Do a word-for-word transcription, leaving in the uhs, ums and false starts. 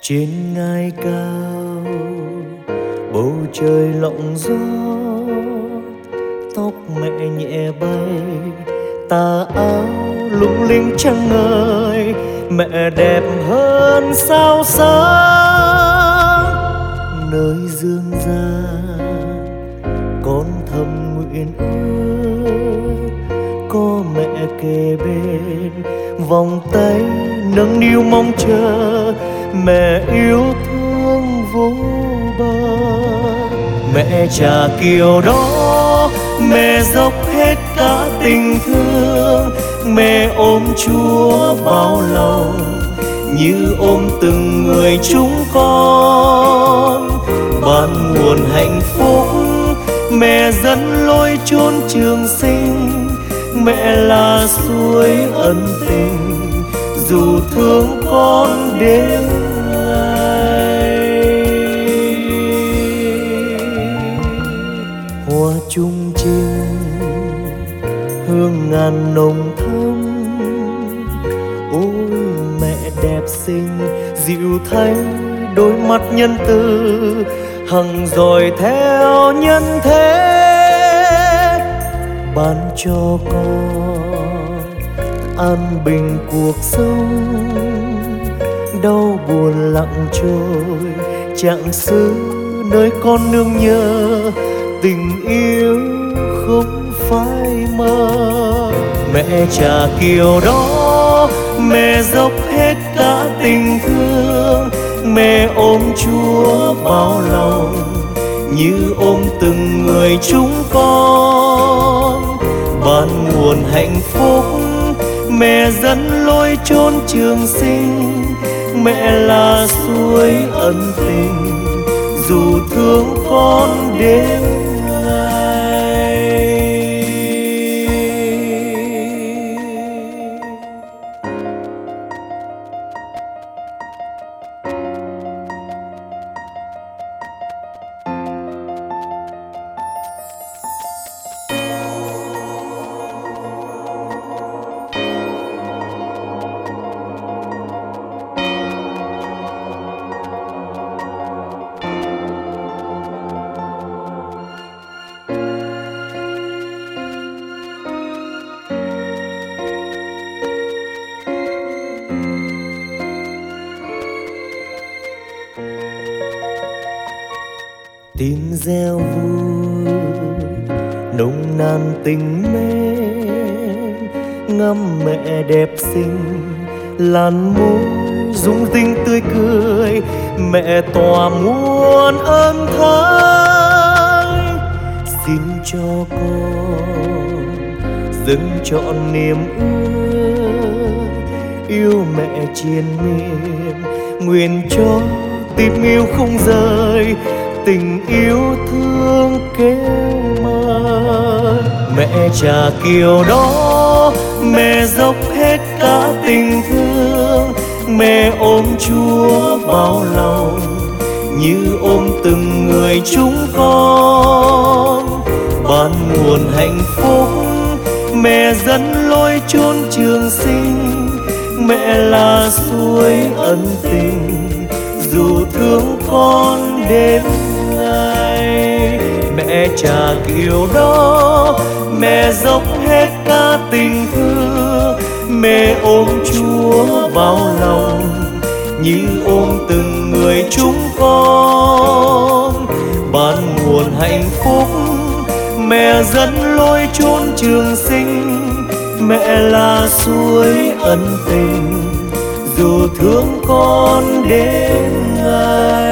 Trên ngai cao bầu trời lộng gió, tóc mẹ nhẹ bay tà áo lung linh trăng ngời. Mẹ đẹp hơn sao sáng nơi dương gian, con thầm nguyện ước có mẹ kề bên, vòng tay nâng niu mong chờ mẹ yêu thương vô bờ. Mẹ trả kiều đó, mẹ dốc hết cả tình thương, mẹ ôm Chúa vào lòng như ôm từng người chúng con. Ban nguồn hạnh phúc mẹ dẫn lối chốn trường sinh, mẹ là suối ân tình dù thương con đến ngày. Hoa chung trinh hương ngàn nồng thắm, ôi mẹ đẹp xinh dịu thanh đôi mắt nhân từ, hằng dõi theo nhân thế ban cho con an bình cuộc sống. Đau buồn lặng trôi chẳng xứ nơi con nương nhớ, tình yêu không phai mờ. Mẹ trả kiều đó, mẹ dốc hết cả tình thương, mẹ ôm Chúa vào lòng như ôm từng người chúng con. Ban nguồn hạnh phúc mẹ dẫn lối chốn trường sinh, mẹ là suối ân tình dù thương con đến ngày. Tim reo vui nồng nàn tình mến, ngắm mẹ đẹp xinh làn môi rung rinh tươi cười. Mẹ tỏa muôn ơn thánh, xin cho con dâng trọn niềm ước yêu mẹ triền miên. Nguyện cho tim yêu không rời, tình yêu thương kêu mời. Mẹ trả kiều đó, mẹ dốc hết cả tình thương, mẹ ôm Chúa vào lòng như ôm từng người chúng con. Ban nguồn hạnh phúc mẹ dẫn lối chốn trường sinh, mẹ là suối ân tình dù thương con đến ngày. Mẹ trả kiều đó, mẹ dốc hết cả tình thương, mẹ ôm Chúa vào lòng như ôm từng người chúng con. Ban nguồn hạnh phúc mẹ dẫn lối chốn trường sinh, mẹ là suối ân tình dù thương con đến ngày.